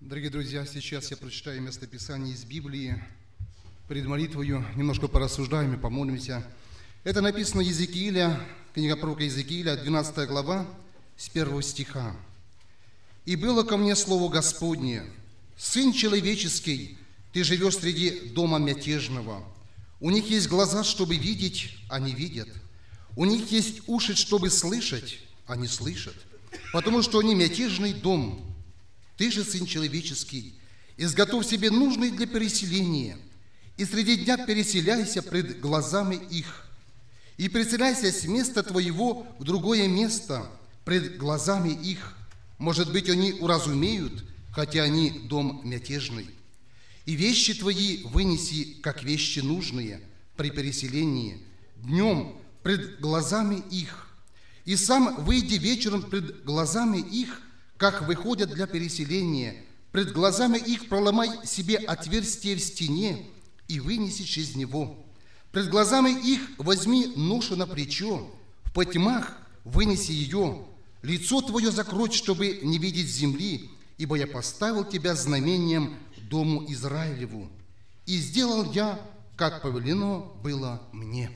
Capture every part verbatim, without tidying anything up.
Дорогие друзья, сейчас я прочитаю местописание из Библии. Перед молитвою немножко порассуждаем и помолимся. Это написано Иезекииля, книга пророка Иезекииля, двенадцатая глава, с первого стиха. «И было ко мне слово Господне: Сын человеческий, ты живешь среди дома мятежного. У них есть глаза, чтобы видеть, а не видят. У них есть уши, чтобы слышать, а не слышат. Потому что они мятежный дом. Ты же, сын человеческий, изготовь себе нужный для переселения, и среди дня переселяйся пред глазами их, и переселяйся с места твоего в другое место пред глазами их. Может быть, они уразумеют, хотя они дом мятежный. И вещи твои вынеси, как вещи нужные при переселении, днем пред глазами их, и сам выйди вечером пред глазами их, как выходят для переселения. Пред глазами их проломай себе отверстие в стене и вынеси через него. Пред глазами их возьми ношу на плечо, в потьмах вынеси ее. Лицо твое закрой, чтобы не видеть земли, ибо я поставил тебя знамением дому Израилеву. И сделал я, как повелено было мне».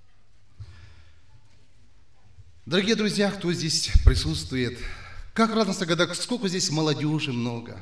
Дорогие друзья, кто здесь присутствует, как радостно, когда сколько здесь молодежи много.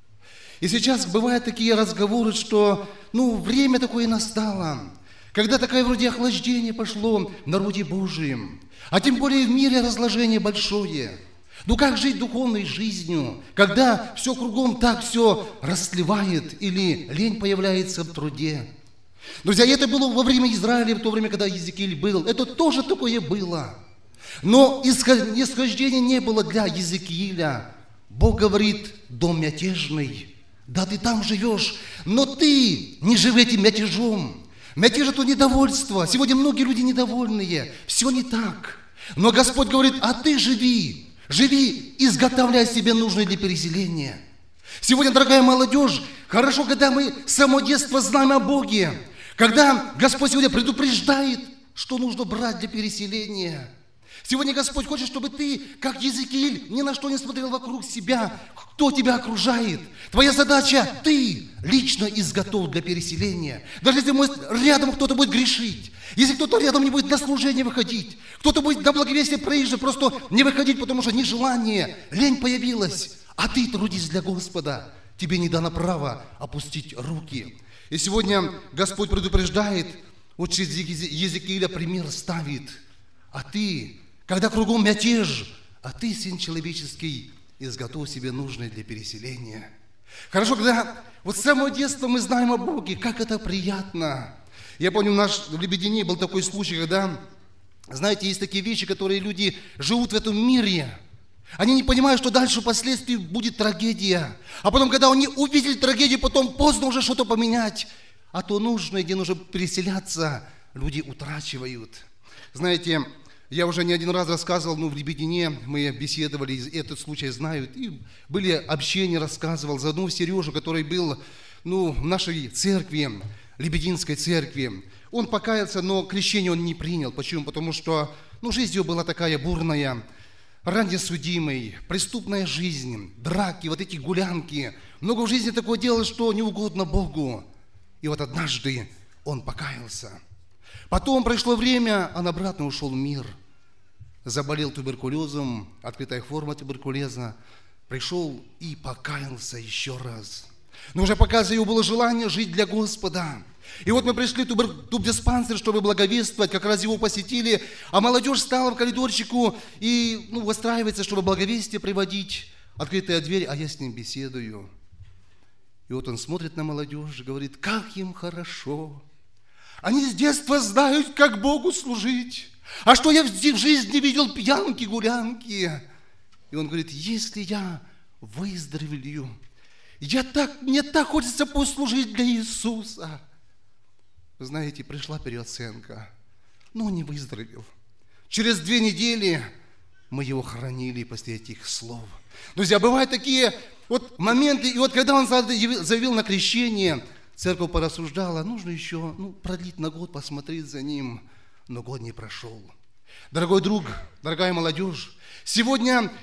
И сейчас бывают такие разговоры, что, ну, время такое настало, когда такое вроде охлаждение пошло в народе Божьем, а тем более в мире разложение большое. Ну, как жить духовной жизнью, когда все кругом так все растлевает или лень появляется в труде? Друзья, это было во время Израиля, в то время, когда Иезекииль был. Это тоже такое было. Но исхождения не было для Иезекииля. Бог говорит: дом мятежный, да, ты там живешь, но ты не живи этим мятежом. Мятеж – это недовольство. Сегодня многие люди недовольные, все не так. Но Господь говорит: а ты живи, живи, изготовляй себе нужное для переселения. Сегодня, дорогая молодежь, хорошо, когда мы с самого детства знаем о Боге, когда Господь сегодня предупреждает, что нужно брать для переселения. Сегодня Господь хочет, чтобы ты, как Иезекииль, ни на что не смотрел вокруг себя, кто тебя окружает. Твоя задача – ты лично изготовь для переселения. Даже если может, рядом кто-то будет грешить, если кто-то рядом не будет для служения выходить, кто-то будет на благовестие проезжий, просто не выходить, потому что нежелание, лень появилась, а ты трудись для Господа, тебе не дано право опустить руки. И сегодня Господь предупреждает, вот через Иезекииля пример ставит, а ты, когда кругом мятеж, а ты, сын человеческий, изготовь себе нужное для переселения. Хорошо, когда вот с самого детства мы знаем о Боге, как это приятно. Я помню, наш, в Лебедине был такой случай, когда, знаете, есть такие вещи, которые люди живут в этом мире. Они не понимают, что дальше впоследствии будет трагедия. А потом, когда они увидели трагедию, потом поздно уже что-то поменять. А то нужное, где нужно переселяться, люди утрачивают. Знаете, я уже не один раз рассказывал, ну, в Лебедине мы беседовали, этот случай знают, и были общения, рассказывал за одного Сережу, который был, ну, в нашей церкви, Лебединской церкви. Он покаялся, но крещение он не принял. Почему? Потому что, ну, жизнь его была такая бурная, ранее судимый, преступная жизнь, драки, вот эти гулянки. Много в жизни такое делал, что не угодно Богу. И вот однажды он покаялся. Потом прошло время, он обратно ушел в мир. Заболел туберкулезом, открытая форма туберкулеза. Пришел и покаялся еще раз. Но уже пока у него было желание жить для Господа. И вот мы пришли в тубдиспансер, чтобы благовествовать, как раз его посетили, а молодежь стала в коридорчику и, ну, выстраивается, чтобы благовестие приводить. Открытая дверь, а я с ним беседую. И вот он смотрит на молодежь и говорит: как им хорошо. Они с детства знают, как Богу служить. А что я в жизни видел пьянки, гулянки. И он говорит: если я выздоровею, я так, мне так хочется послужить для Иисуса. Вы знаете, пришла переоценка, но он не выздоровел. Через две недели мы его хоронили после этих слов. Друзья, бывают такие вот моменты, и вот когда он заявил на крещение, церковь порассуждала, нужно еще, ну, продлить на год, посмотреть за ним, но год не прошел. Дорогой друг, дорогая молодежь, сегодня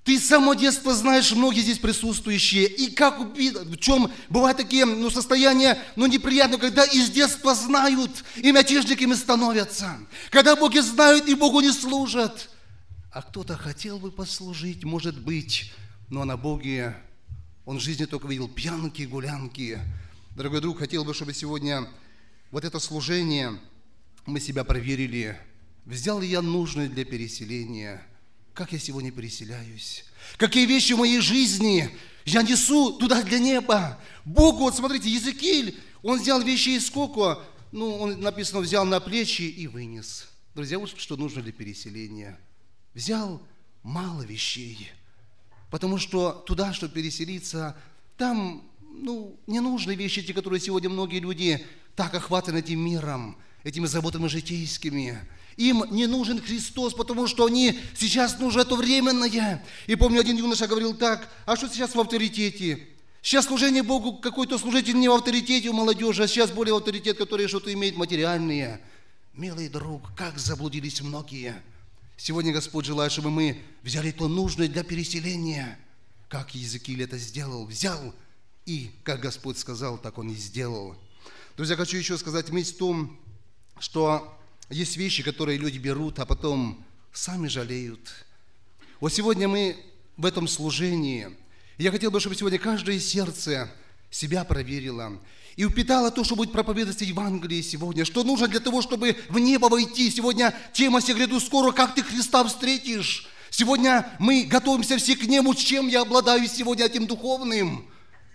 Ты с самого детства знаешь, многие здесь присутствующие, и как в чем бывают такие ну, состояния ну, неприятные, когда из детства знают, и мятежниками становятся. Когда Боги знают, и Богу не служат. А кто-то хотел бы послужить, может быть, но на Боге он в жизни только видел пьянки, гулянки. Дорогой друг, хотел бы, чтобы сегодня вот это служение мы себя проверили. Взял ли я нужное для переселения? Как я сегодня переселяюсь? Какие вещи в моей жизни я несу туда для неба? Богу, вот смотрите, Иезекииль, он взял вещи из сколько? Ну, он написано, взял на плечи и вынес. Друзья, вот что нужно для переселения. Взял мало вещей, потому что туда, чтобы переселиться, там, ну, не нужны вещи, те, которые сегодня многие люди так охватаны этим миром, этими заботами житейскими. Им не нужен Христос, потому что они сейчас нужны это временное. И помню, один юноша говорил так: а что сейчас в авторитете? Сейчас служение Богу, какой-то служитель не в авторитете у молодежи, а сейчас более авторитет, который что-то имеет материальные. Милый друг, как заблудились многие. Сегодня Господь желает, чтобы мы взяли то нужное для переселения. Как Иезекииль это сделал, взял, и как Господь сказал, так он и сделал. Друзья, хочу еще сказать, мысль в том, что есть вещи, которые люди берут, а потом сами жалеют. Вот сегодня мы в этом служении, я хотел бы, чтобы сегодня каждое сердце себя проверило и упитало то, что будет проповедовать Евангелие сегодня, что нужно для того, чтобы в небо войти. Сегодня тема «Се гряду скоро», как ты Христа встретишь. Сегодня мы готовимся все к Нему, чем я обладаю сегодня этим духовным.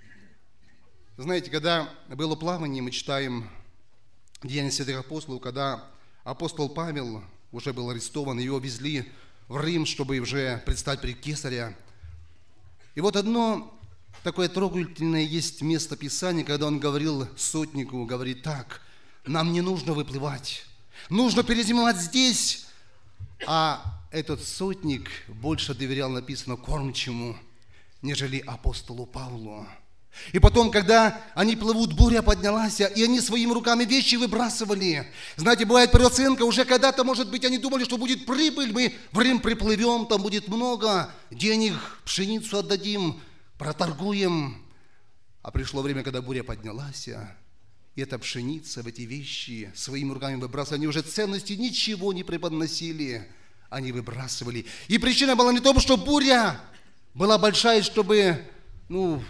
Знаете, когда было плавание, мы читаем Деяния святых апостолов, когда апостол Павел уже был арестован, его везли в Рим, чтобы уже предстать перед Кесаря. И вот одно такое трогательное есть место Писания, когда он говорил сотнику, говорит так: нам не нужно выплывать, нужно перезимовать здесь. А этот сотник больше доверял, написано, кормчему, нежели апостолу Павлу. И потом, когда они плывут, буря поднялась, и они своими руками вещи выбрасывали. Знаете, бывает переоценка, уже когда-то, может быть, они думали, что будет прибыль, мы в Рим приплывем, там будет много денег, пшеницу отдадим, проторгуем. А пришло время, когда буря поднялась, и эта пшеница, в эти вещи своими руками выбрасывали. Они уже ценности ничего не преподносили, они выбрасывали. И причина была не в том, что буря была большая, чтобы, ну,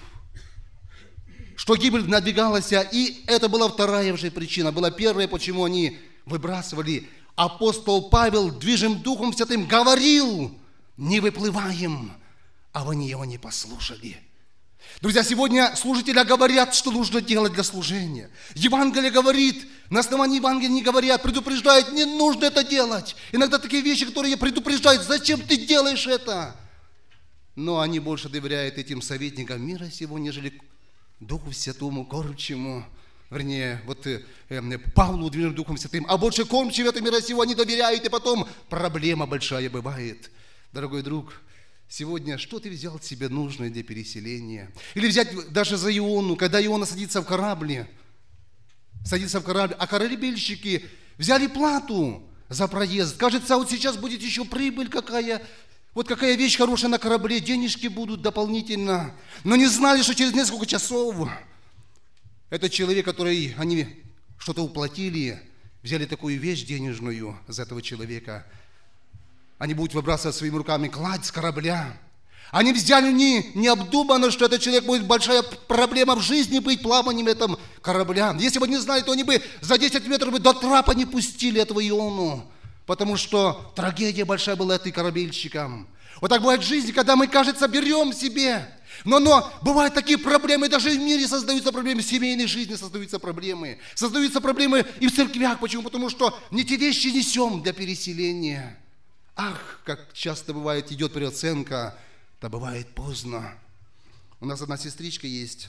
что гибель надвигалась, и это была вторая уже причина. Была первая, почему они выбрасывали. Апостол Павел, движим Духом Святым, говорил: не выплываем, а они его не послушали. Друзья, сегодня служители говорят, что нужно делать для служения. Евангелие говорит, на основании Евангелия не говорят, предупреждают, не нужно это делать. Иногда такие вещи, которые предупреждают, зачем ты делаешь это? Но они больше доверяют этим советникам мира сего, нежели Духу Святому, кормчему, вернее, вот э, э, Павлу, движим Духом Святым, а больше кормчего этого мира сего они доверяют, и потом проблема большая бывает. Дорогой друг, сегодня что ты взял себе нужное для переселения? Или взять даже за Иону, когда Иона садится в корабле, садится в корабль, а корабельщики взяли плату за проезд. Кажется, вот сейчас будет еще прибыль какая. Вот какая вещь хорошая на корабле, денежки будут дополнительно. Но не знали, что через несколько часов этот человек, который они что-то уплатили, взяли такую вещь денежную за этого человека. Они будут выбрасывать своими руками кладь с корабля. Они взяли не, необдуманно, что этот человек будет большая проблема в жизни быть плаванием этом корабля. Если бы они знали, то они бы за десять метров до трапа не пустили этого Иону. Потому что трагедия большая была этой корабельщикам. Вот так бывает в жизни, когда мы, кажется, берем себе. Но, но бывают такие проблемы, даже в мире создаются проблемы, в семейной жизни создаются проблемы. Создаются проблемы и в церквях. Почему? Потому что не те вещи несем для переселения. Ах, как часто бывает, идет переоценка, да бывает поздно. У нас одна сестричка есть.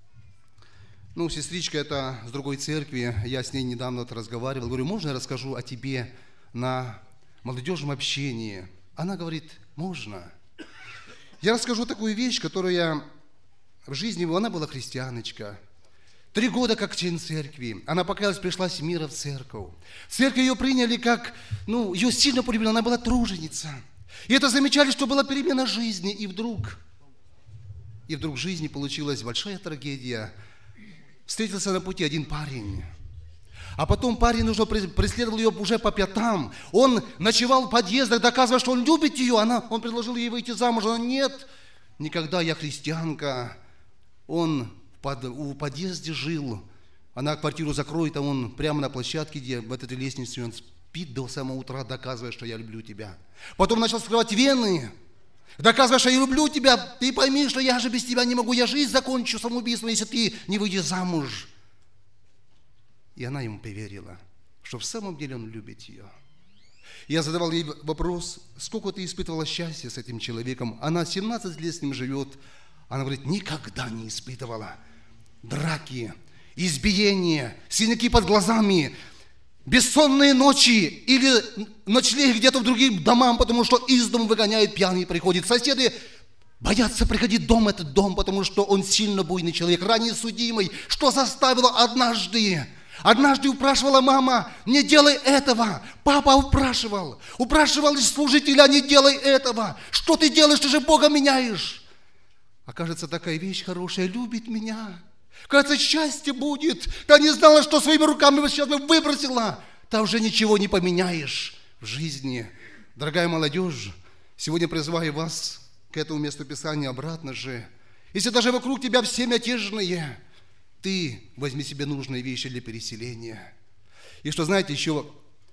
Ну, сестричка это с другой церкви. Я с ней недавно вот разговаривал. Говорю, можно я расскажу о тебе на молодежном общении? Она говорит, можно. Я расскажу такую вещь, которая в жизни, она была христианочка. Три года как член церкви. Она покаялась, пришла с мира в церковь. В церкви ее приняли как, ну, ее сильно полюбили, она была труженица. И это замечали, что была перемена жизни. И вдруг, и вдруг в жизни получилась большая трагедия. Встретился на пути один парень. А потом парень уже преследовал ее уже по пятам. Он ночевал в подъездах, доказывая, что он любит ее. Она, он предложил ей выйти замуж. Она: нет, никогда, я христианка. Он под, у подъезде жил. Она квартиру закроет, а он прямо на площадке, где в этой лестнице, он спит до самого утра, доказывая, что я люблю тебя. Потом начал скрывать вены, доказывая, что я люблю тебя. Ты пойми, что я же без тебя не могу. Я жизнь закончу самоубийством, если ты не выйдешь замуж. И она ему поверила, что в самом деле он любит ее. Я задавал ей вопрос: сколько ты испытывала счастья с этим человеком? Она семнадцать лет с ним живет. Она говорит: никогда не испытывала. Драки, избиения, синяки под глазами, бессонные ночи или ночлеги где-то в других домах, потому что из дома выгоняют, пьяный приходит. Соседи боятся приходить в дом, этот дом, потому что он сильно буйный человек, ранее судимый. Что заставило однажды? Однажды упрашивала мама: не делай этого. Папа упрашивал. Упрашивал служителя: не делай этого. Что ты делаешь? Ты же Бога меняешь. Окажется, такая вещь хорошая, любит меня. Кажется, счастье будет. Та не знала, что своими руками сейчас выбросила. Там уже ничего не поменяешь в жизни. Дорогая молодежь, сегодня призываю вас к этому месту Писания обратно же. Если даже вокруг тебя все мятежные, ты возьми себе нужные вещи для переселения. И что, знаете, еще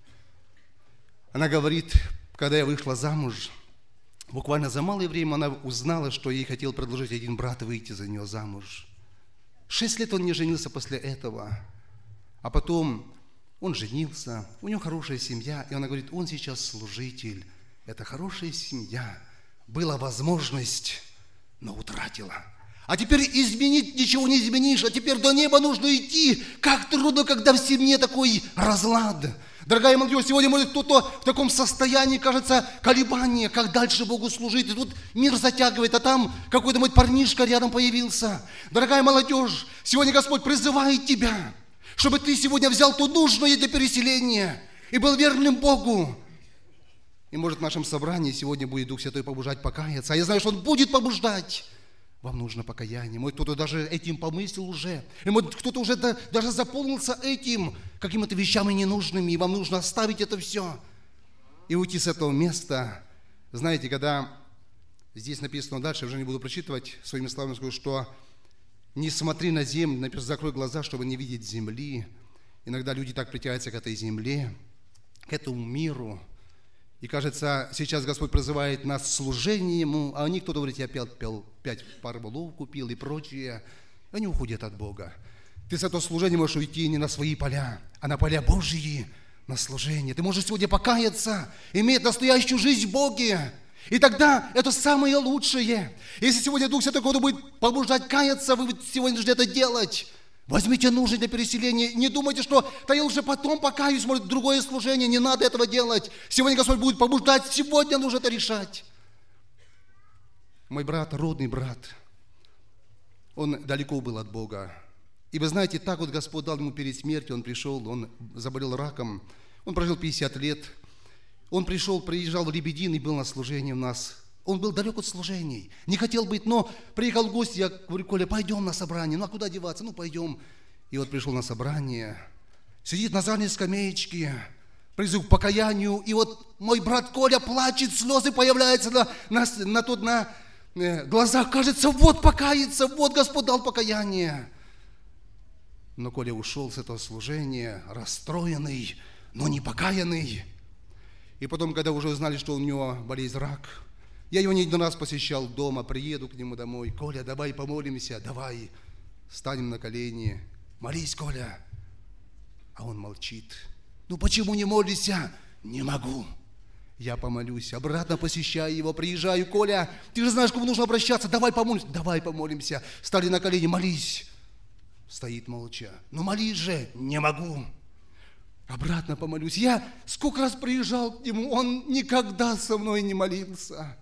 она говорит, когда я вышла замуж, буквально за малое время она узнала, что ей хотел предложить один брат выйти за нее замуж. Шесть лет он не женился после этого. А потом он женился, у него хорошая семья, и она говорит: он сейчас служитель. Это хорошая семья. Была возможность, но утратила. А теперь изменить ничего не изменишь, а теперь до неба нужно идти. Как трудно, когда в семье такой разлад. Дорогая молодежь, сегодня может кто-то в таком состоянии, кажется, колебания, как дальше Богу служить. И тут мир затягивает, а там какой-то мой парнишка рядом появился. Дорогая молодежь, сегодня Господь призывает тебя, чтобы ты сегодня взял то нужное для переселения и был верным Богу. И может в нашем собрании сегодня будет Дух Святой побуждать покаяться. А я знаю, что Он будет побуждать. Вам нужно покаяние. Может, кто-то даже этим помыслил уже. И может, кто-то уже да, даже заполнился этим, какими-то вещами ненужными, и вам нужно оставить это все и уйти с этого места. Знаете, когда здесь написано дальше, я уже не буду прочитывать, своими словами скажу, что не смотри на землю, написано: закрой глаза, чтобы не видеть земли. Иногда люди так притягиваются к этой земле, к этому миру. И кажется, сейчас Господь призывает нас к служению Ему, а они, кто-то говорит: я пять, пять, пять пар волов купил и прочее. И они уходят от Бога. Ты с этого служения можешь уйти не на свои поля, а на поля Божьи, на служение. Ты можешь сегодня покаяться, иметь настоящую жизнь в Боге. И тогда это самое лучшее. Если сегодня Дух Святой кого-то будет побуждать каяться, вы сегодня должны это делать. Возьмите нужное для переселения. Не думайте, что да я уже потом покаюсь, может, другое служение. Не надо этого делать. Сегодня Господь будет побуждать. Сегодня нужно это решать. Мой брат, родный брат, он далеко был от Бога. И вы знаете, так вот Господь дал ему перед смертью. Он пришел, он заболел раком. Он прожил пятьдесят лет. Он пришел, приезжал в Лебедин и был на служении у нас. Он был далек от служений, не хотел быть, но приехал в гости, я говорю: Коля, пойдем на собрание. Ну, а куда деваться? Ну, пойдем. И вот пришел на собрание, сидит на задней скамеечке, призыв к покаянию, и вот мой брат Коля плачет, слезы появляются на, на, на, тут, на э, глазах, кажется, вот покаяться, вот Господь дал покаяние. Но Коля ушел с этого служения, расстроенный, но не покаянный. И потом, когда уже узнали, что у него болезнь рак, я его не один раз посещал дома, приеду к нему домой: Коля, давай помолимся, давай, станем на колени, молись, Коля. А он молчит. Ну почему не молишься? Не могу. Я помолюсь, обратно посещаю его, приезжаю: Коля, ты же знаешь, к кому нужно обращаться, давай помолимся, давай помолимся. Стали на колени: молись. Стоит молча. Ну молись же. Не могу. Обратно помолюсь. Я сколько раз приезжал к нему, он никогда со мной не молился.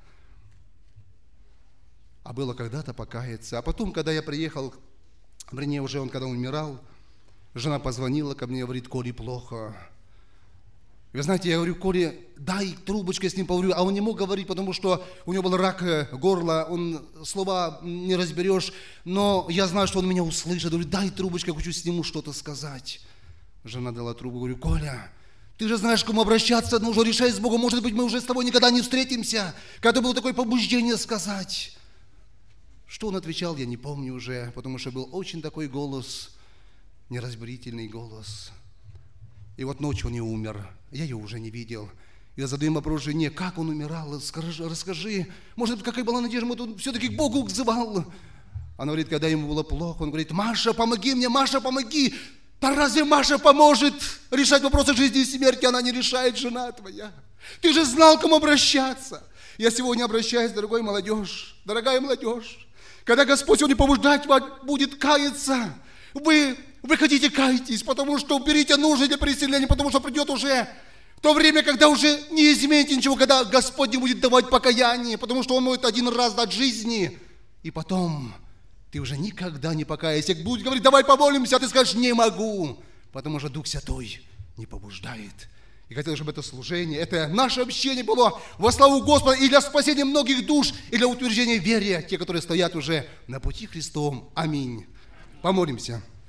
А было когда-то покаяться. А потом, когда я приехал, вернее, уже он, когда умирал, жена позвонила ко мне, говорит: Коле плохо. Вы знаете, я говорю, Коле, дай трубочку, я с ним поговорю. А он не мог говорить, потому что у него был рак горла, он слова не разберешь. Но я знаю, что он меня услышит. Говорю, дай трубочку, я хочу с ним что-то сказать. Жена дала трубку, говорю, Коля, ты же знаешь, к кому обращаться, нужно решать с Богом. Может быть, мы уже с тобой никогда не встретимся. Когда было такое побуждение сказать. Что он отвечал, я не помню уже, потому что был очень такой голос, неразберительный голос. И вот ночью он и умер. Я ее уже не видел. Я задаю вопрос жене, как он умирал, расскажи, расскажи. Может быть, какая была надежда, может, он все-таки к Богу взывал. Она говорит, когда ему было плохо, он говорит, Маша, помоги мне, Маша, помоги. Да разве Маша поможет решать вопросы жизни и смерти? Она не решает, жена твоя. Ты же знал, к кому обращаться. Я сегодня обращаюсь, дорогой молодежь, дорогая молодежь. Когда Господь сегодня побуждать вас будет каяться, вы, вы хотите кайтесь, потому что берите нужды для переселения, потому что придет уже то время, когда уже не измените ничего, когда Господь не будет давать покаяние, потому что Он может один раз дать жизни, и потом ты уже никогда не покаешься. Будет говорить, давай помолимся, а ты скажешь, не могу, потому что Дух Святой не побуждает. И хотел, чтобы это служение, это наше общение было во славу Господа и для спасения многих душ, и для утверждения веры, те, которые стоят уже на пути Христовом. Аминь. Помолимся.